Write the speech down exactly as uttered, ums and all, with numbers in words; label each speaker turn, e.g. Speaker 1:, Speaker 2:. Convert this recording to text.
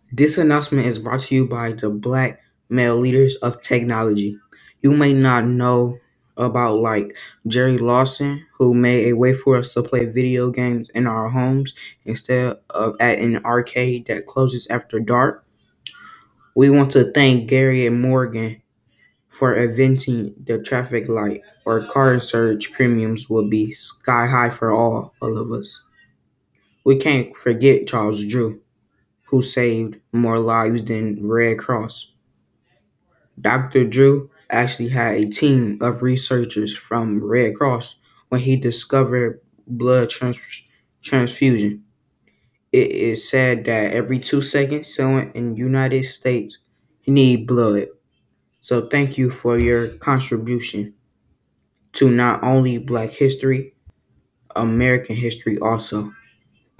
Speaker 1: This announcement is brought to you by the Black Male Leaders of Technology. You may not know about like Jerry Lawson, who made a way for us to play video games in our homes instead of at an arcade that closes after dark. We want to thank Gary and Morgan for inventing the traffic light, or car surge premiums will be sky high for all, all of us. We can't forget Charles Drew, who saved more lives than Red Cross. Doctor Drew actually had a team of researchers from Red Cross when he discovered blood trans- transfusion. It is said that every two seconds, someone in the United States need blood. So thank you for your contribution to not only Black history, American history also.